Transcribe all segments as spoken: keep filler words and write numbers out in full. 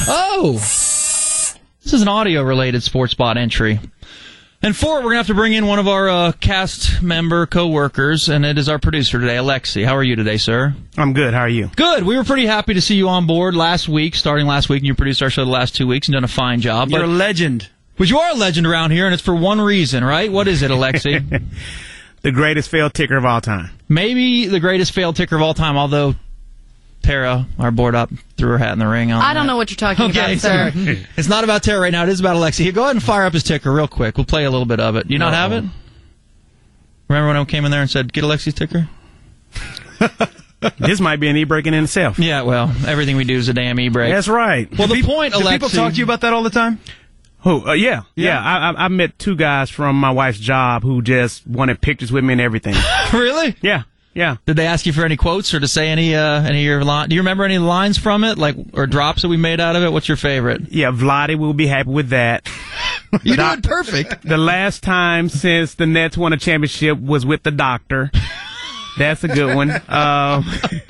Oh! This is an audio-related sports bot entry. And four, we're going to have to bring in one of our uh, cast member co-workers, and it is our producer today, Alexi. How are you today, sir? I'm good. How are you? Good. We were pretty happy to see you on board last week, starting last week, and you produced our show the last two weeks and done a fine job. You're but, a legend. But you are a legend around here, and it's for one reason, right? What is it, Alexi? The greatest failed ticker of all time. Maybe the greatest failed ticker of all time, although Tara, our board up, threw her hat in the ring on I don't that. know what you're talking okay, about, sir. Sorry. It's not about Tara right now. It is about Alexi. Here, go ahead and fire up his ticker real quick. We'll play a little bit of it. You not Uh-oh. have it? Remember when I came in there and said, get Alexi's ticker? This might be an e-break in itself. Yeah, well, everything we do is a damn e-break. That's right. Well, the people, point, do Alexi... people talk to you about that all the time? Who? Uh, yeah. Yeah. Yeah. I, I, I met two guys from my wife's job who just wanted pictures with me and everything. Really? Yeah. Yeah. Did they ask you for any quotes or to say any uh, any of your lines? Do you remember any lines from it, like or drops that we made out of it? What's your favorite? Yeah, Vladdy will be happy with that. You're doc- doing perfect. The last time since the Nets won a championship was with the doctor. That's a good one. Um,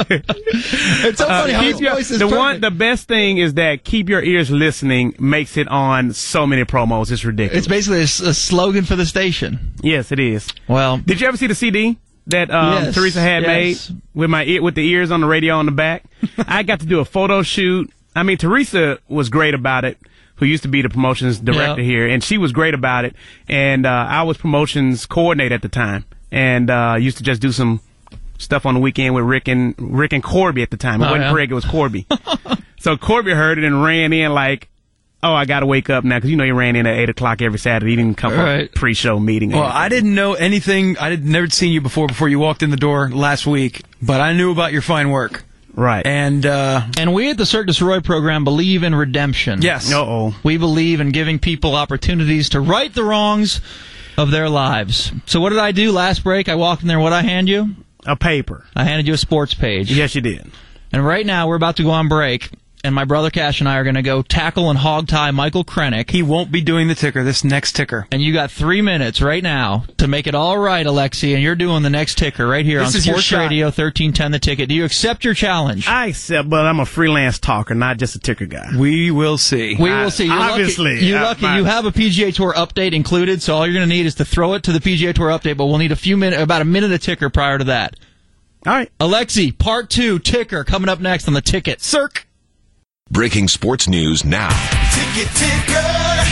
It's so funny how keep his your- voice is the perfect. one, the best thing is that keep your ears listening makes it on so many promos. It's ridiculous. It's basically a, s- a slogan for the station. Yes, it is. Well, Did you ever see the C D that um, Yes, Teresa had yes. made with my ear, with the ears on the radio on the back? I got to do a photo shoot. I mean, Teresa was great about it, who used to be the promotions director Yeah. here, and she was great about it. And uh, I was promotions coordinator at the time, and uh, used to just do some stuff on the weekend with Rick and Rick and Corby at the time. It Oh, wasn't yeah? Craig, it was Corby. So Corby heard it and ran in like, oh, I got to wake up now, because you know he ran in at eight o'clock every Saturday. He didn't come for a Right. pre-show meeting. or Well, anything. I didn't know anything. I had never seen you before before you walked in the door last week, but I knew about your fine work. Right. And, uh, and we at the Cirque du Soleil program believe in redemption. yes. Uh-oh. We believe in giving people opportunities to right the wrongs of their lives. So what did I do last break? I walked in there. What did I hand you? A paper. I handed you a sports page. Yes, you did. And right now, we're about to go on break, and my brother Cash and I are going to go tackle and hog tie Michael Krennic. He won't be doing the ticker, this next ticker. And you got three minutes right now to make it all right, Alexi, and you're doing the next ticker right here This on is your Sports shot. Radio thirteen ten The Ticket. Do you accept your challenge? I accept, but I'm a freelance talker, not just a ticker guy. We will see. we I- will see. You're obviously, lucky. You're uh, lucky. my- You have a P G A Tour update included, so all you're going to need is to throw it to the P G A Tour update, but we'll need a few minutes, about a minute of ticker prior to that. All right. Alexi, part two, ticker, coming up next on The Ticket. Cirque. Breaking sports news now. Ticket ticker.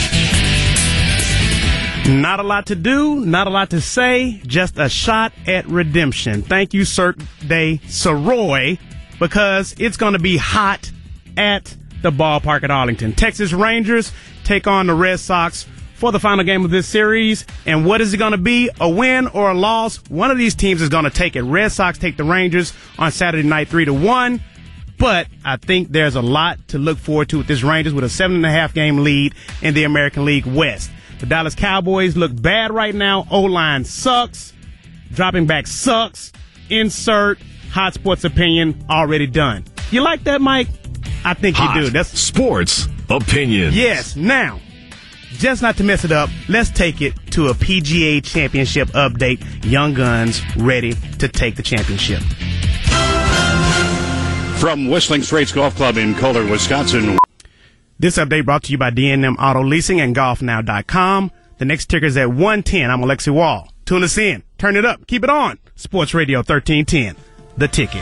Not a lot to do, not a lot to say, just a shot at redemption. Thank you, Cirque de Soleil, because it's going to be hot at the ballpark at Arlington. Texas Rangers take on the Red Sox for the final game of this series. And what is it going to be? A win or a loss? One of these teams is going to take it. Red Sox take the Rangers on Saturday night three to one. But I think there's a lot to look forward to with this Rangers with a seven and a half game lead in the American League West. The Dallas Cowboys look bad right now. O-line sucks. Dropping back sucks. Insert hot sports opinion already done. You like that, Mike? I think Hot you do. That's sports opinion. yes. Now, just not to mess it up, let's take it to a P G A Championship update. Young Guns ready to take the championship. From Whistling Straits Golf Club in Kohler, Wisconsin. This update brought to you by D and M Auto Leasing and golf now dot com. The next ticker is at one ten. I'm Alexi Wall. Tune us in. Turn it up. Keep it on. Sports Radio thirteen ten. The Ticket.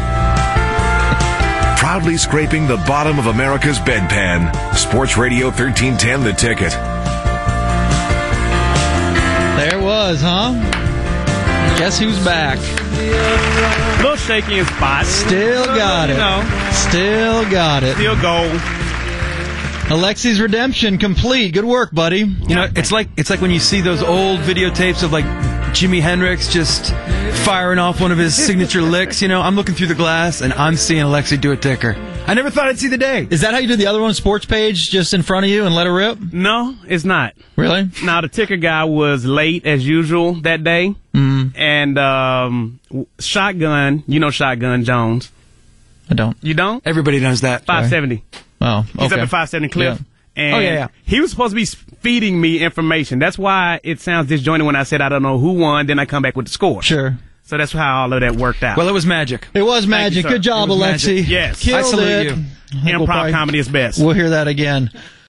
Proudly scraping the bottom of America's bedpan. Sports Radio thirteen ten The Ticket. There it was, huh? Guess who's back? A little shaky in spots. Still got You it. know, Still got it. still gold. Alexi's redemption complete. Good work, buddy. You know, it's like it's like when you see those old videotapes of like Jimi Hendrix just firing off one of his signature licks. You know, I'm looking through the glass and I'm seeing Alexi do a ticker. I never thought I'd see the day. Is that how you did the other one, sports page, just in front of you and let it rip? No, it's not. Really? Now, the ticker guy was late as usual that day. Mm. And um, Shotgun, you know Shotgun Jones. I don't. You don't? Everybody knows that. five seventy. Oh, okay. He's up at five seventy Cliff. Yeah. And Oh, yeah, yeah. he was supposed to be feeding me information. That's why it sounds disjointed when I said I don't know who won, then I come back with the score. Sure. So that's how all of that worked out. Well, it was magic. It was Thank magic. you, sir. Good job, It was Alexi. magic. Yes. Killed I salute it. you. Improv we'll probably, comedy is best. We'll hear that again.